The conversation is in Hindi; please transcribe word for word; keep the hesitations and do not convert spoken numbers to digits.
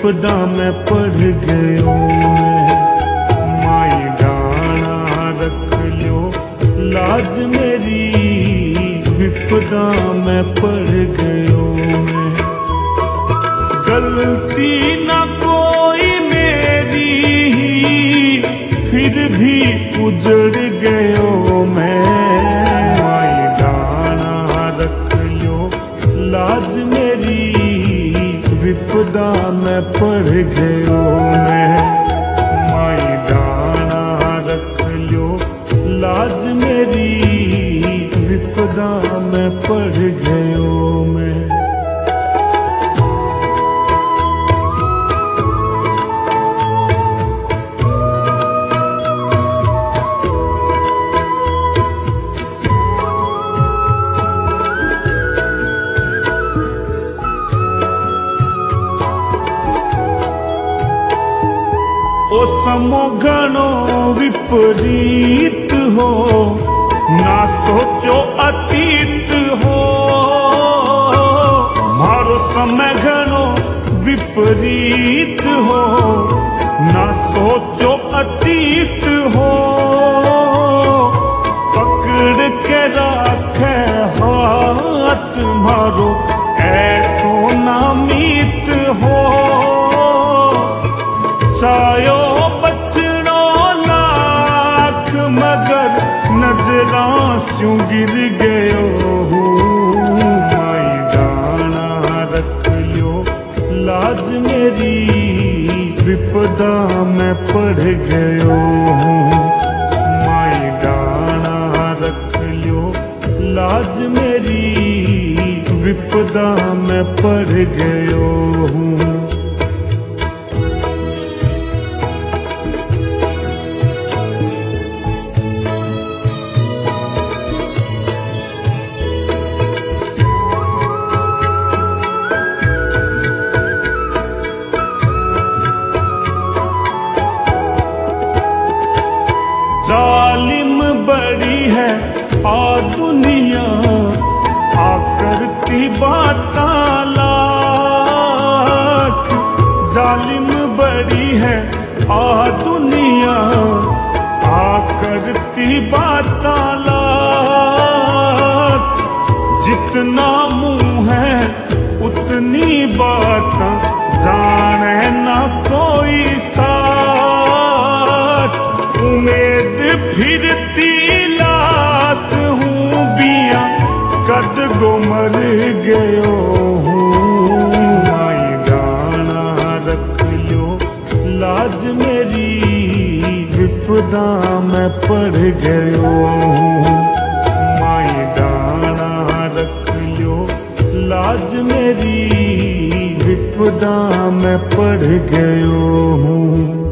विपदा में पड़ गयो मैं। माई डाणा रख लो लाज मेरी, विपदा में पड़ गयो मैं। गलती ना कोई मेरी, फिर भी उजड़ गयो मैं। माई डाणा रख लो लाज मेरी, विपदा में पड़ गयो मैं। माई डाणा रख लो लाज मेरी, विपदा में पड़ गयो मैं। ओ समो घणो विपरीत हो, ना सोचो अतीत हो। मारो समय घणो विपरीत हो, ना सोचो अतीत हो। पकड़ के राखे हाथ मारो, ऐसो नामीत हो। सायो बचड़ो लाख, मगर नजरां स्यों गिर गयो हूँ। माई डाणा रख लो लाज मेरी, विपदा में पड़ गयो हूँ। माई डाणा रख लो लाज मेरी, विपदा में पड़ गयो हूँ। जालिम बड़ी है आ दुनिया, आ करती बाता लाख। जालिम बड़ी है आ दुनिया, आ करती बाता लाख। जितना मुँह है उतनी बाता, जाने ना कोई साथ। उम्मीद फिरती लाश हूँ बिया, कद गो मर गयो हूँ। माई डाणा रख लो लाज मेरी, विपदा में पड़ गयो हूँ। माई डाणा रख लो लाज मेरी, विपदा में पड़ गयो हूँ।